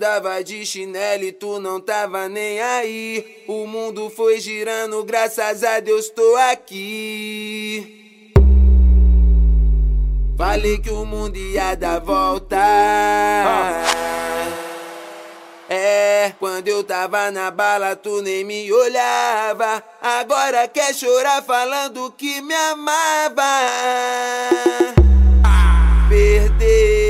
andava de chinelo e tu não tava nem aí. O mundo foi girando, graças a Deus tô aqui. Falei que o mundo ia dar volta. Quando eu tava na bala tu nem me olhava. Agora quer chorar falando que me amava. Perdeu,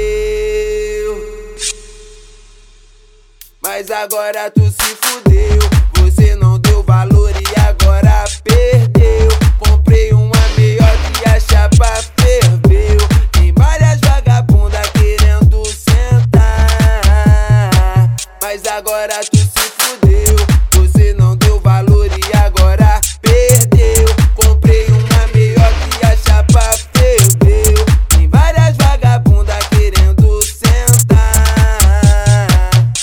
mas agora tu se fudeu. Você não deu valor e agora perdeu. Comprei uma meiota e a chapa ferveu. Tem várias vagabundas querendo sentar, mas agora tu se fudeu. Você não deu valor e agora perdeu. Comprei uma meiota e a chapa ferveu. Tem várias vagabundas querendo sentar.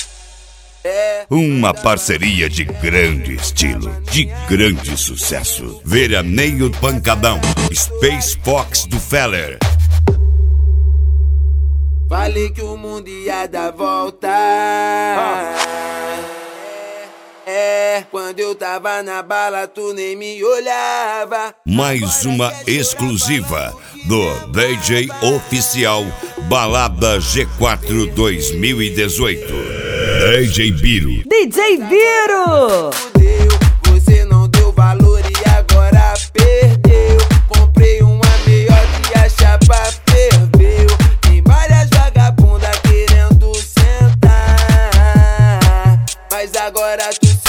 Uma parceria de grande estilo, de grande sucesso. Veraneio do Pancadão, Space Fox do Feller. Falei que o mundo ia dar volta. Quando eu tava na bala tu nem me olhava. Mais uma exclusiva do DJ Oficial Balada G4 2018. DJ Biro. DJ Biro! Você não deu valor e agora perdeu. Comprei uma meiota e a chapa ferveu. Tem várias vagabundas querendo sentar, mas agora tu